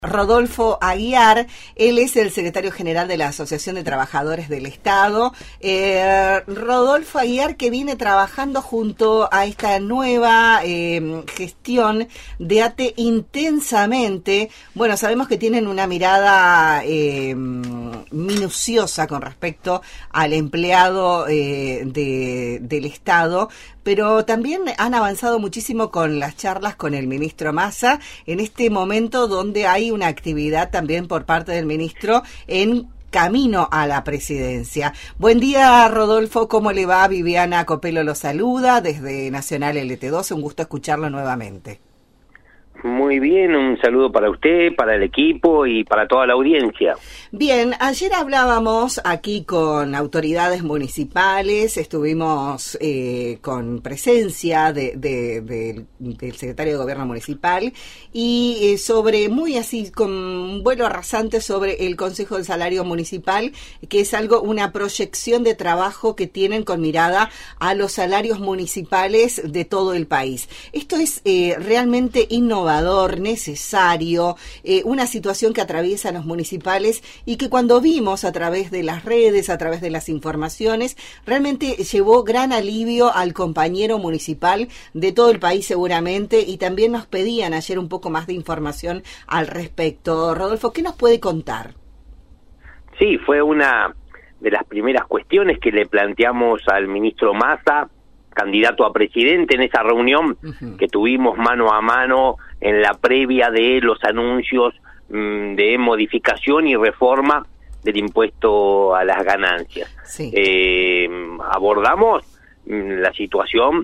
Rodolfo Aguiar, él es el secretario general de la Asociación de Trabajadores del Estado. Rodolfo Aguiar, que viene trabajando junto a esta nueva gestión de ATE intensamente. Bueno, sabemos que tienen una mirada minuciosa con respecto al empleado del Estado, pero también han avanzado muchísimo con las charlas con el ministro Massa en este momento donde hay una actividad también por parte del ministro en camino a la presidencia. Buen día, Rodolfo, ¿cómo le va? Viviana Copelo lo saluda desde Nacional LT12, un gusto escucharlo nuevamente. Muy bien, un saludo para usted, para el equipo y para toda la audiencia. Bien, ayer hablábamos aquí con autoridades municipales, estuvimos con presencia del secretario de Gobierno Municipal y sobre, muy así, con un vuelo rasante sobre el Consejo del Salario Municipal, que es una proyección de trabajo que tienen con mirada a los salarios municipales de todo el país. Esto es realmente innovador, necesario, una situación que atraviesan los municipales y que cuando vimos a través de las redes, a través de las informaciones, realmente llevó gran alivio al compañero municipal de todo el país seguramente, y también nos pedían ayer un poco más de información al respecto. Rodolfo, ¿qué nos puede contar? Sí, fue una de las primeras cuestiones que le planteamos al ministro Massa, candidato a presidente, en esa reunión que tuvimos mano a mano en la previa de los anuncios de modificación y reforma del impuesto a las ganancias. Sí. Abordamos la situación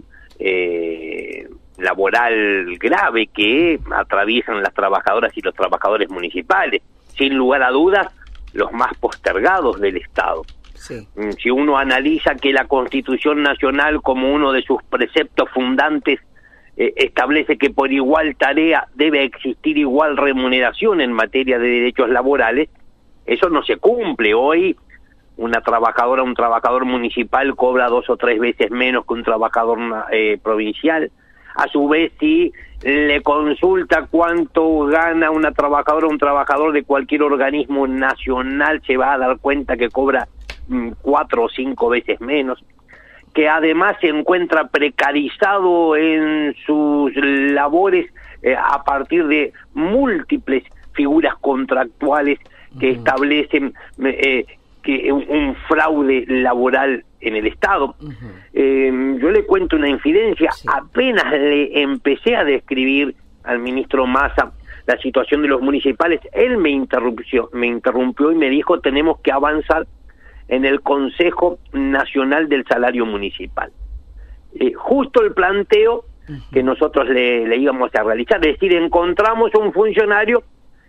laboral grave que atraviesan las trabajadoras y los trabajadores municipales, sin lugar a dudas, los más postergados del Estado. Sí. Si uno analiza que la Constitución Nacional, como uno de sus preceptos fundantes, establece que por igual tarea debe existir igual remuneración en materia de derechos laborales, eso no se cumple. Hoy una trabajadora, un trabajador municipal cobra 2 o 3 veces menos que un trabajador provincial. A su vez, si le consulta cuánto gana una trabajadora o un trabajador de cualquier organismo nacional, se va a dar cuenta que cobra 4 o 5 veces menos, que además se encuentra precarizado en sus labores a partir de múltiples figuras contractuales que establecen que un fraude laboral en el Estado. Yo le cuento una infidencia. Sí. Apenas le empecé a describir al ministro Massa la situación de los municipales, él me interrumpió y me dijo: tenemos que avanzar en el Consejo Nacional del Salario Municipal. Justo el planteo que nosotros le íbamos a realizar, es decir, encontramos un funcionario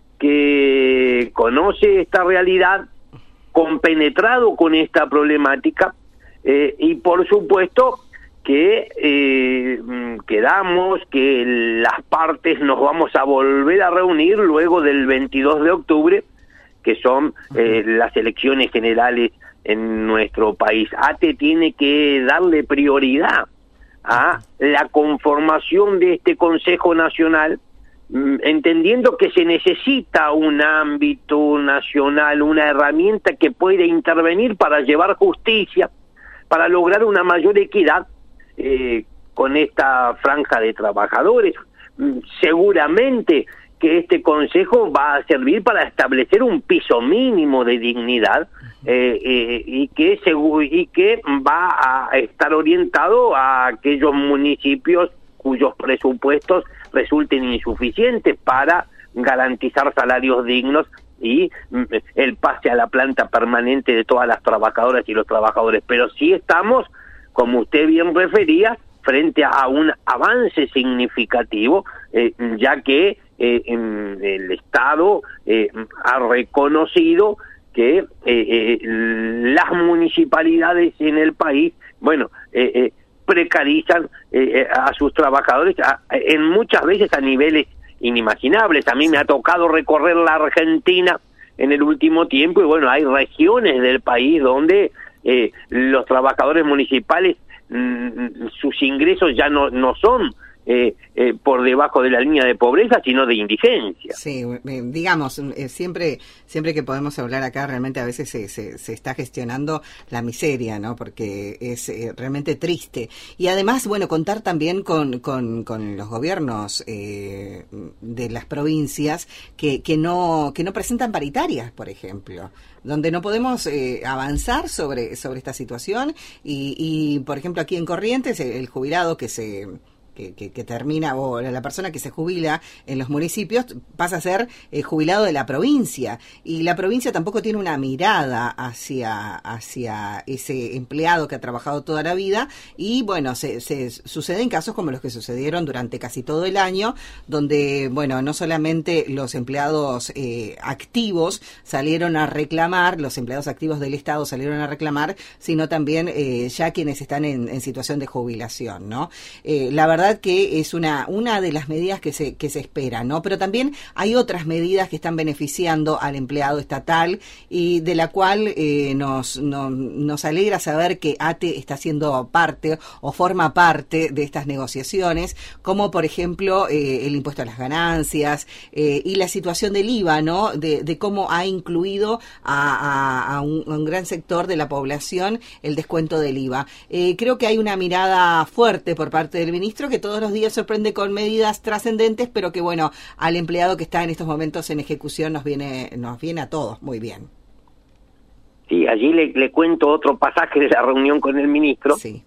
que conoce esta realidad, compenetrado con esta problemática, y por supuesto que quedamos que las partes nos vamos a volver a reunir luego del 22 de octubre, que son las elecciones generales en nuestro país. ATE tiene que darle prioridad a la conformación de este Consejo Nacional, entendiendo que se necesita un ámbito nacional, una herramienta que pueda intervenir para llevar justicia, para lograr una mayor equidad con esta franja de trabajadores. Seguramente que este consejo va a servir para establecer un piso mínimo de dignidad y que va a estar orientado a aquellos municipios cuyos presupuestos resulten insuficientes para garantizar salarios dignos y el pase a la planta permanente de todas las trabajadoras y los trabajadores. Pero sí estamos, como usted bien refería, frente a un avance significativo, ya que el Estado ha reconocido que las municipalidades en el país, precarizan a sus trabajadores en muchas veces a niveles inimaginables. A mí me ha tocado recorrer la Argentina en el último tiempo y hay regiones del país donde los trabajadores municipales sus ingresos ya no son por debajo de la línea de pobreza, sino de indigencia. Sí, digamos, siempre que podemos hablar acá, realmente a veces se está gestionando la miseria, ¿no? Porque es realmente triste. Y además, bueno, contar también con los gobiernos de las provincias que no presentan paritarias, por ejemplo, donde no podemos avanzar sobre esta situación y, por ejemplo, aquí en Corrientes, el jubilado que termina, o la persona que se jubila en los municipios pasa a ser jubilado de la provincia, y la provincia tampoco tiene una mirada hacia ese empleado que ha trabajado toda la vida, y bueno, se suceden casos como los que sucedieron durante casi todo el año, donde, bueno, no solamente los empleados activos salieron a reclamar, los empleados activos del Estado salieron a reclamar, sino también ya quienes están en situación de jubilación, ¿no? La verdad que es una de las medidas que se espera, ¿no? Pero también hay otras medidas que están beneficiando al empleado estatal y de la cual nos alegra saber que ATE está siendo parte o forma parte de estas negociaciones, como por ejemplo el impuesto a las ganancias y la situación del IVA, ¿no? De cómo ha incluido a un gran sector de la población el descuento del IVA. Creo que hay una mirada fuerte por parte del ministro que todos los días sorprende con medidas trascendentes, pero que bueno, al empleado que está en estos momentos en ejecución nos viene a todos muy bien. Sí, allí le cuento otro pasaje de la reunión con el ministro, sí,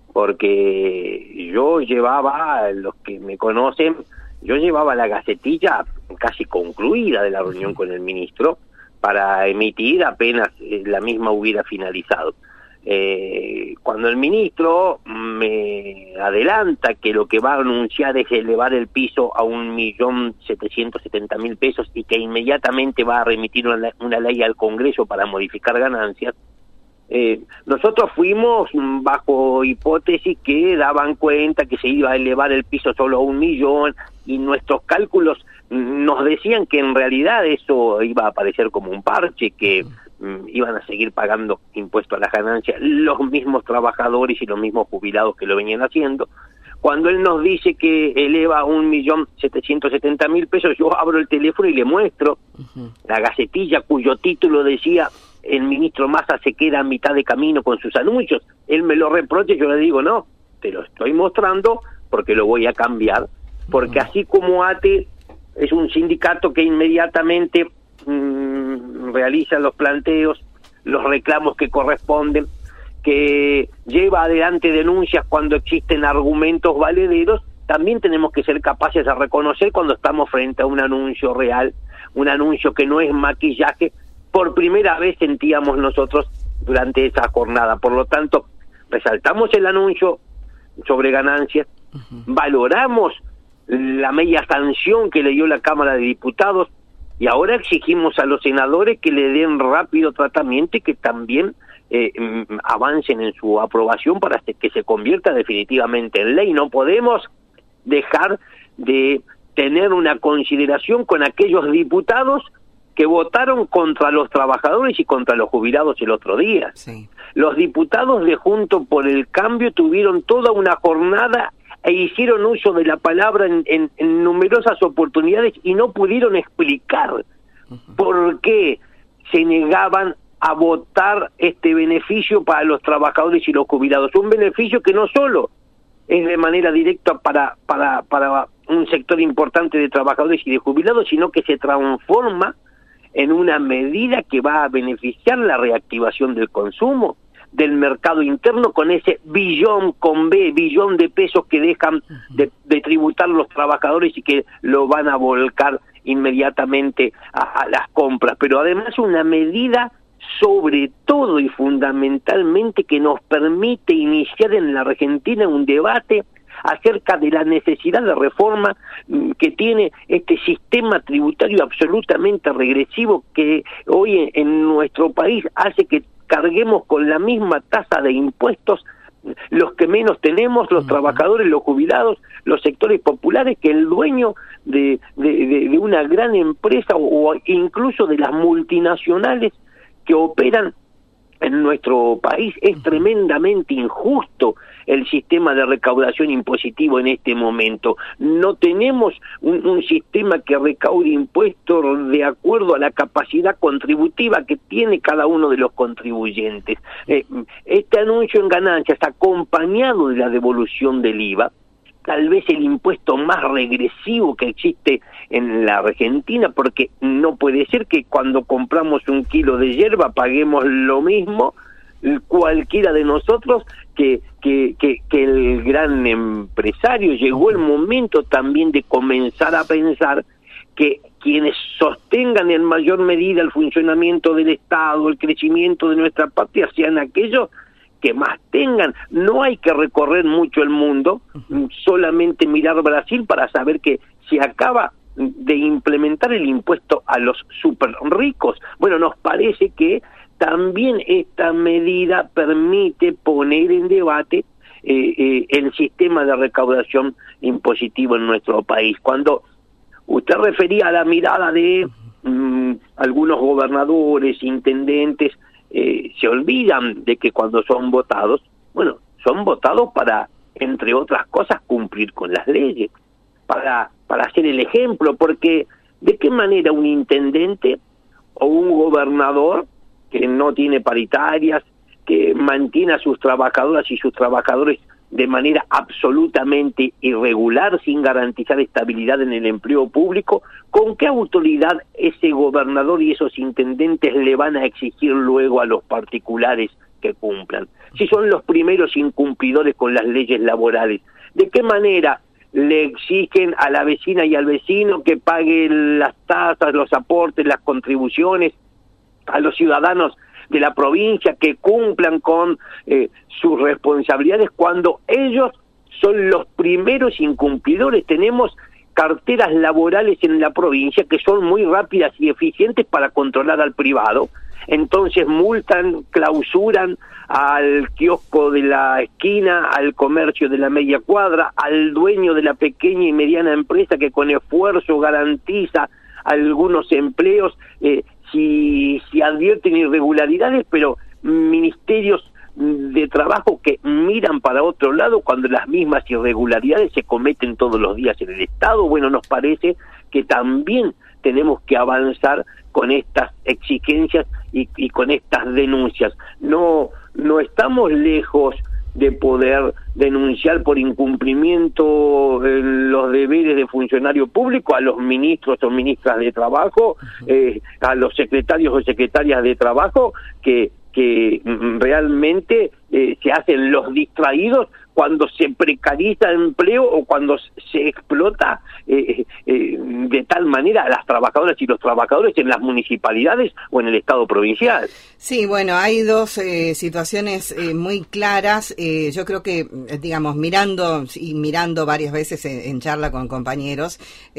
porque yo llevaba, los que me conocen, yo llevaba la gacetilla casi concluida de la reunión con el ministro para emitir apenas la misma hubiera finalizado. Cuando el ministro me adelanta que lo que va a anunciar es elevar el piso a 1.770.000 pesos y que inmediatamente va a remitir una ley al Congreso para modificar ganancias, nosotros fuimos bajo hipótesis que daban cuenta que se iba a elevar el piso solo a 1 millón, y nuestros cálculos nos decían que en realidad eso iba a aparecer como un parche, que iban a seguir pagando impuestos a las ganancias los mismos trabajadores y los mismos jubilados que lo venían haciendo. Cuando él nos dice que eleva a 1.770.000 pesos, yo abro el teléfono y le muestro la gacetilla cuyo título decía: el ministro Massa se queda a mitad de camino con sus anuncios. Él me lo reprocha y yo le digo: no, te lo estoy mostrando porque lo voy a cambiar, porque así como ATE es un sindicato que inmediatamente realiza los planteos, los reclamos que corresponden, que lleva adelante denuncias cuando existen argumentos valederos, también tenemos que ser capaces de reconocer cuando estamos frente a un anuncio real, un anuncio que no es maquillaje. Por primera vez sentíamos nosotros durante esa jornada. Por lo tanto, resaltamos el anuncio sobre ganancias, valoramos la media sanción que le dio la Cámara de Diputados, y ahora exigimos a los senadores que le den rápido tratamiento y que también avancen en su aprobación para que se convierta definitivamente en ley. No podemos dejar de tener una consideración con aquellos diputados que votaron contra los trabajadores y contra los jubilados el otro día. Sí. Los diputados de Juntos por el Cambio tuvieron toda una jornada e hicieron uso de la palabra en numerosas oportunidades y no pudieron explicar por qué se negaban a votar este beneficio para los trabajadores y los jubilados. Un beneficio que no solo es de manera directa para un sector importante de trabajadores y de jubilados, sino que se transforma en una medida que va a beneficiar la reactivación del consumo, del mercado interno, con ese billón de pesos que dejan de tributar los trabajadores y que lo van a volcar inmediatamente a las compras. Pero además una medida sobre todo y fundamentalmente que nos permite iniciar en la Argentina un debate acerca de la necesidad de reforma que tiene este sistema tributario absolutamente regresivo que hoy en nuestro país hace que carguemos con la misma tasa de impuestos los que menos tenemos, los trabajadores, los jubilados, los sectores populares, que el dueño de una gran empresa o incluso de las multinacionales que operan en nuestro país. Es tremendamente injusto el sistema de recaudación impositivo en este momento. No tenemos un sistema que recaude impuestos de acuerdo a la capacidad contributiva que tiene cada uno de los contribuyentes. Este anuncio en ganancias, acompañado de la devolución del IVA, tal vez el impuesto más regresivo que existe en la Argentina, porque no puede ser que cuando compramos un kilo de yerba paguemos lo mismo cualquiera de nosotros que el gran empresario. Llegó el momento también de comenzar a pensar que quienes sostengan en mayor medida el funcionamiento del Estado, el crecimiento de nuestra patria, sean aquellos que más tengan. No hay que recorrer mucho el mundo, solamente mirar Brasil para saber que se acaba de implementar el impuesto a los super ricos. Bueno, nos parece que también esta medida permite poner en debate el sistema de recaudación impositivo en nuestro país. Cuando usted refería a la mirada de algunos gobernadores, intendentes, se olvidan de que cuando son votados, bueno, son votados para, entre otras cosas, cumplir con las leyes, para hacer el ejemplo, porque ¿de qué manera un intendente o un gobernador que no tiene paritarias, que mantiene a sus trabajadoras y sus trabajadores de manera absolutamente irregular, sin garantizar estabilidad en el empleo público, con qué autoridad ese gobernador y esos intendentes le van a exigir luego a los particulares que cumplan? Si son los primeros incumplidores con las leyes laborales, ¿de qué manera le exigen a la vecina y al vecino que paguen las tasas, los aportes, las contribuciones, a los ciudadanos de la provincia que cumplan con sus responsabilidades, cuando ellos son los primeros incumplidores? Tenemos carteras laborales en la provincia que son muy rápidas y eficientes para controlar al privado. Entonces multan, clausuran al kiosco de la esquina, al comercio de la media cuadra, al dueño de la pequeña y mediana empresa que con esfuerzo garantiza algunos empleos, si advierten irregularidades, pero ministerios de trabajo que miran para otro lado cuando las mismas irregularidades se cometen todos los días en el Estado. Bueno, nos parece que también tenemos que avanzar con estas exigencias y con estas denuncias. No estamos lejos de poder denunciar por incumplimiento los deberes de funcionario público a los ministros o ministras de trabajo, a los secretarios o secretarias de trabajo que realmente se hacen los distraídos cuando se precariza el empleo o cuando se explota de tal manera a las trabajadoras y los trabajadores en las municipalidades o en el Estado provincial. Sí, bueno, hay dos situaciones muy claras. Yo creo que, digamos, mirando varias veces en charla con compañeros,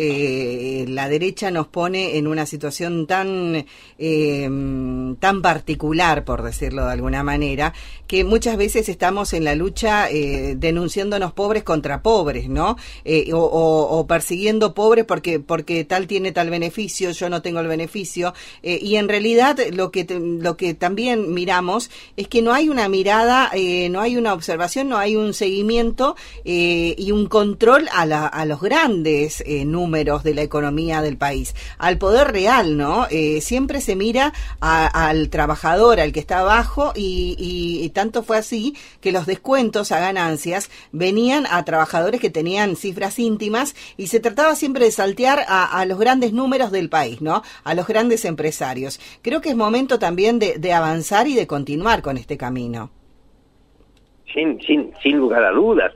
la derecha nos pone en una situación tan particular, por decirlo de alguna manera, que muchas veces estamos en la lucha denunciándonos pobres contra pobres, ¿no? O persiguiendo pobres porque tal tiene tal beneficio, yo no tengo el beneficio, y en realidad lo que también miramos es que no hay una mirada, no hay una observación, no hay un seguimiento y un control a los grandes números de la economía del país, al poder real, ¿no? Siempre se mira al trabajador, al que está abajo, y tanto fue así que los descuentos a ganancias venían a trabajadores que tenían cifras íntimas y se trataba siempre de saltear a los grandes números del país, ¿no? A los grandes empresarios. Creo que es momento también de avanzar y de continuar con este camino. Sin lugar a dudas.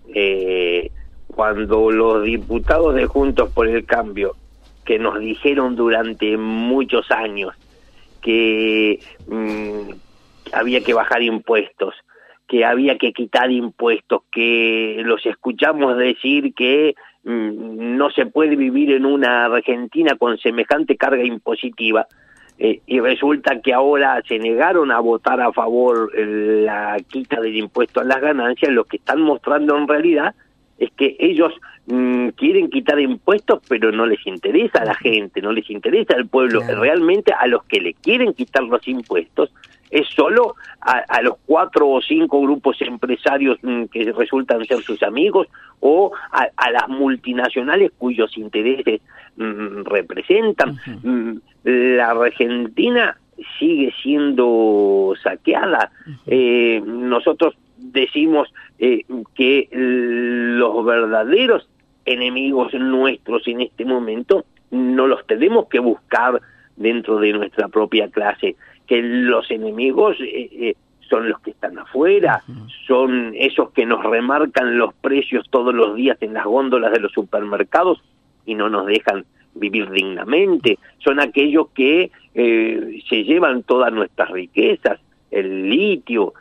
Cuando los diputados de Juntos por el Cambio, que nos dijeron durante muchos años que había que bajar impuestos, que había que quitar impuestos, que los escuchamos decir que no se puede vivir en una Argentina con semejante carga impositiva, y resulta que ahora se negaron a votar a favor la quita del impuesto a las ganancias. Lo que están mostrando en realidad es que ellos quieren quitar impuestos, pero no les interesa a la gente, no les interesa al pueblo. Claro. Realmente a los que le quieren quitar los impuestos es solo a los 4 o 5 grupos empresarios que resultan ser sus amigos, o a las multinacionales cuyos intereses representan. La Argentina sigue siendo saqueada. Nosotros decimos que los verdaderos enemigos nuestros en este momento no los tenemos que buscar dentro de nuestra propia clase, que los enemigos son los que están afuera, son esos que nos remarcan los precios todos los días en las góndolas de los supermercados y no nos dejan vivir dignamente, son aquellos que se llevan todas nuestras riquezas, el litio,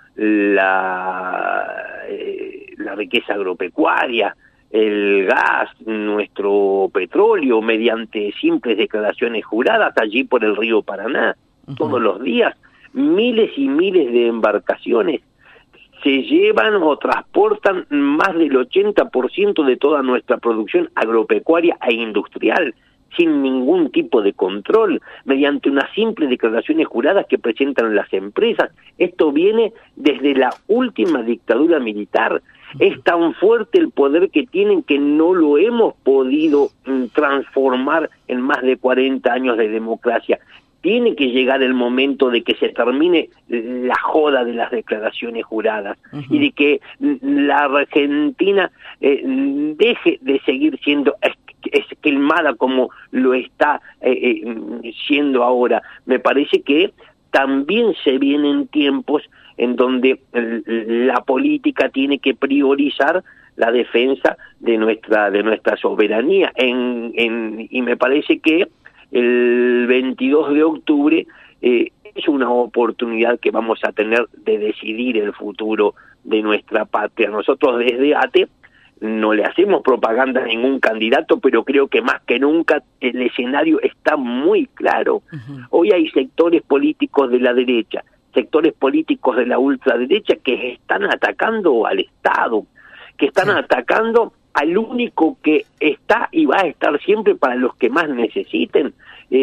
la riqueza agropecuaria, el gas, nuestro petróleo, mediante simples declaraciones juradas allí por el río Paraná. Todos los días, miles y miles de embarcaciones se llevan o transportan más del 80% de toda nuestra producción agropecuaria e industrial, sin ningún tipo de control, mediante unas simples declaraciones juradas que presentan las empresas. Esto viene desde la última dictadura militar. Es tan fuerte el poder que tienen que no lo hemos podido transformar en más de 40 años de democracia. Tiene que llegar el momento de que se termine la joda de las declaraciones juradas y de que la Argentina deje de seguir siendo esquilmada como lo está siendo ahora. Me parece que también se vienen tiempos en donde la política tiene que priorizar la defensa de nuestra soberanía. Y me parece que el 22 de octubre es una oportunidad que vamos a tener de decidir el futuro de nuestra patria. Nosotros desde ATE no le hacemos propaganda a ningún candidato, pero creo que más que nunca el escenario está muy claro. Hoy hay sectores políticos de la derecha, sectores políticos de la ultraderecha que están atacando al Estado, que están atacando al único que está y va a estar siempre para los que más necesiten.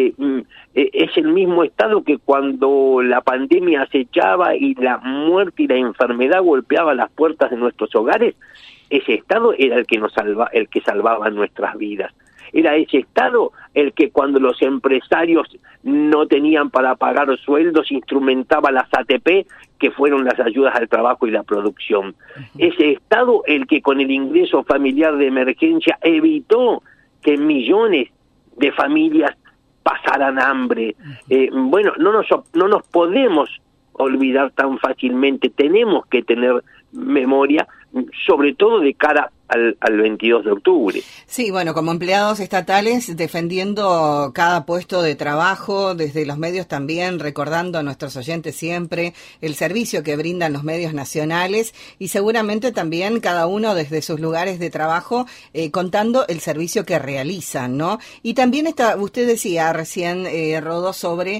Es el mismo Estado que cuando la pandemia acechaba y la muerte y la enfermedad golpeaba las puertas de nuestros hogares, ese Estado era el que salvaba nuestras vidas. Era ese Estado el que cuando los empresarios no tenían para pagar sueldos instrumentaba las ATP, que fueron las ayudas al trabajo y la producción. Ese Estado el que con el ingreso familiar de emergencia evitó que millones de familias pasaran hambre. Bueno, no nos podemos olvidar tan fácilmente, tenemos que tener memoria, sobre todo de cara al 22 de octubre. Sí, bueno, como empleados estatales defendiendo cada puesto de trabajo, desde los medios también, recordando a nuestros oyentes siempre el servicio que brindan los medios nacionales y seguramente también cada uno desde sus lugares de trabajo contando el servicio que realizan, ¿no? Y también usted decía recién, Rodó, sobre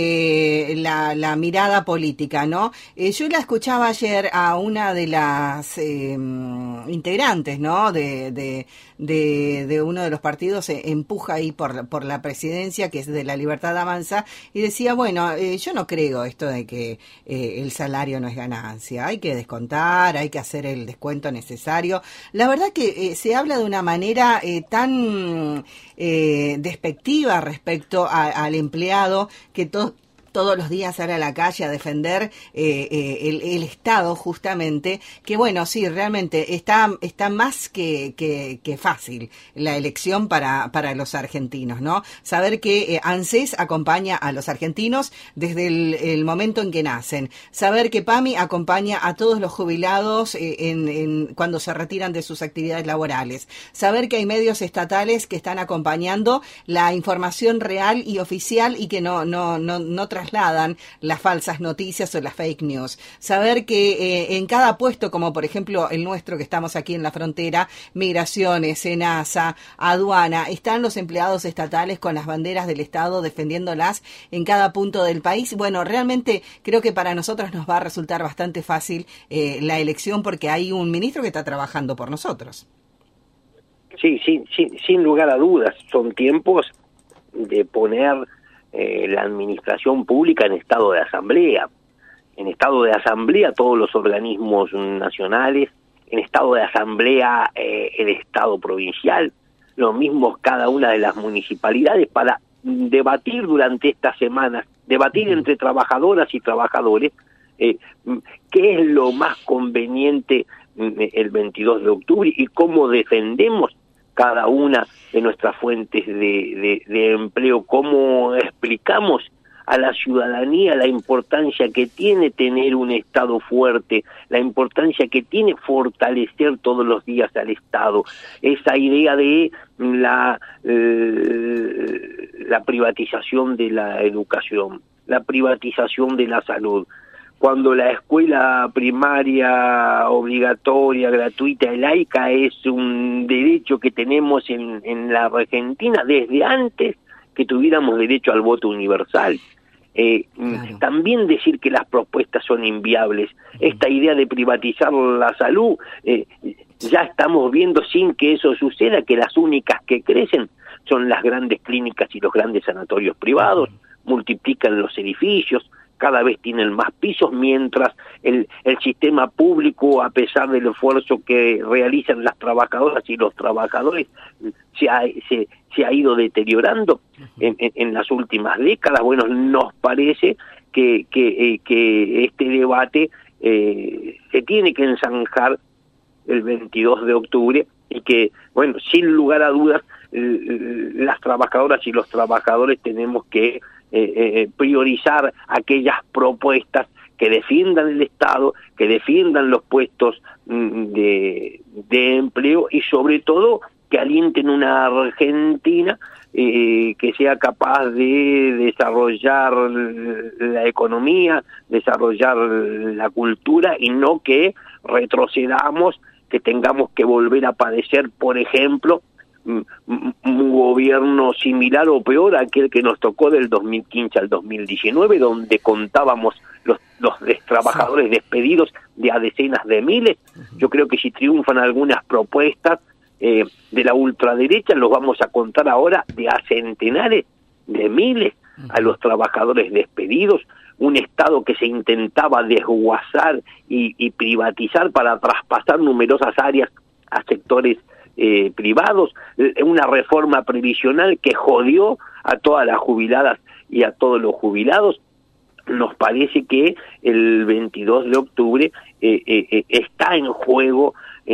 la mirada política, ¿no? Yo la escuchaba ayer a una de las integrantes, ¿no? De uno de los partidos empuja ahí por la presidencia, que es de La Libertad Avanza, y decía, bueno, yo no creo esto de que el salario no es ganancia, hay que descontar, hay que hacer el descuento necesario. La verdad que se habla de una manera tan despectiva respecto al empleado, que todos los días sale a la calle a defender el Estado, justamente, que bueno, sí, realmente está más que fácil la elección para los argentinos, ¿no? Saber que ANSES acompaña a los argentinos desde el momento en que nacen, saber que PAMI acompaña a todos los jubilados cuando se retiran de sus actividades laborales, saber que hay medios estatales que están acompañando la información real y oficial y que no trasladan las falsas noticias o las fake news. Saber que en cada puesto, como por ejemplo el nuestro que estamos aquí en la frontera, Migraciones, SENASA, Aduana, están los empleados estatales con las banderas del Estado defendiéndolas en cada punto del país. Bueno, realmente creo que para nosotros nos va a resultar bastante fácil la elección porque hay un ministro que está trabajando por nosotros. Sí, sin lugar a dudas, son tiempos de poner la administración pública en estado de asamblea. en estado de asamblea todos los organismos nacionales, en estado de asamblea el Estado provincial, lo mismo cada una de las municipalidades, para debatir durante estas semanas, debatir entre trabajadoras y trabajadores, qué es lo más conveniente el 22 de octubre y cómo defendemos cada una de nuestras fuentes de empleo, cómo explicamos a la ciudadanía la importancia que tiene tener un Estado fuerte, la importancia que tiene fortalecer todos los días al Estado, esa idea de la privatización de la educación, la privatización de la salud. Cuando la escuela primaria obligatoria, gratuita y laica es un derecho que tenemos en la Argentina desde antes que tuviéramos derecho al voto universal. Claro. También decir que las propuestas son inviables. Esta idea de privatizar la salud, ya estamos viendo sin que eso suceda que las únicas que crecen son las grandes clínicas y los grandes sanatorios privados, multiplican los edificios, cada vez tienen más pisos, mientras el sistema público, a pesar del esfuerzo que realizan las trabajadoras y los trabajadores, se ha ido deteriorando en las últimas décadas. Bueno, nos parece que este debate se tiene que enzanjar el 22 de octubre y que, bueno, sin lugar a dudas, las trabajadoras y los trabajadores tenemos que priorizar aquellas propuestas que defiendan el Estado, que defiendan los puestos de empleo y sobre todo que alienten una Argentina que sea capaz de desarrollar la economía, desarrollar la cultura y no que retrocedamos, que tengamos que volver a padecer, por ejemplo, un gobierno similar o peor a aquel que nos tocó del 2015 al 2019, donde contábamos los trabajadores despedidos de a decenas de miles. Yo creo que si triunfan algunas propuestas de la ultraderecha, los vamos a contar ahora de a centenares de miles a los trabajadores despedidos, un Estado que se intentaba desguazar y privatizar para traspasar numerosas áreas a sectores privados, una reforma previsional que jodió a todas las jubiladas y a todos los jubilados. Nos parece que el 22 de octubre está en juego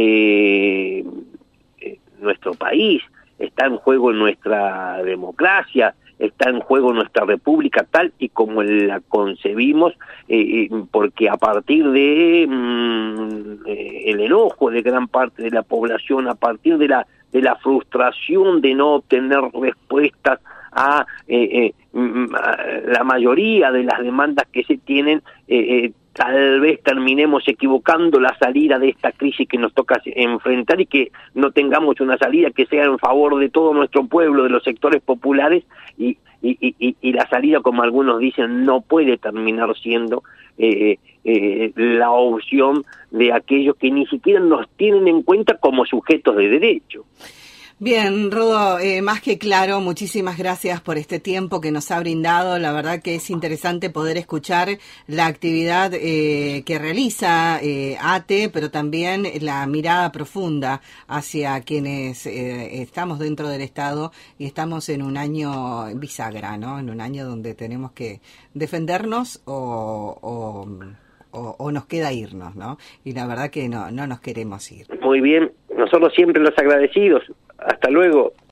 nuestro país, está en juego nuestra democracia, está en juego nuestra república tal y como la concebimos, porque a partir de el enojo de gran parte de la población, a partir de la frustración de no obtener respuestas a la mayoría de las demandas que se tienen, tal vez terminemos equivocando la salida de esta crisis que nos toca enfrentar y que no tengamos una salida que sea en favor de todo nuestro pueblo, de los sectores populares, y la salida, como algunos dicen, no puede terminar siendo la opción de aquellos que ni siquiera nos tienen en cuenta como sujetos de derecho. Bien, Rodo, más que claro, muchísimas gracias por este tiempo que nos ha brindado. La verdad que es interesante poder escuchar la actividad que realiza ATE, pero también la mirada profunda hacia quienes estamos dentro del Estado y estamos en un año bisagra, ¿no? En un año donde tenemos que defendernos o nos queda irnos, ¿no? Y la verdad que no nos queremos ir. Muy bien, nosotros siempre los agradecidos. Hasta luego.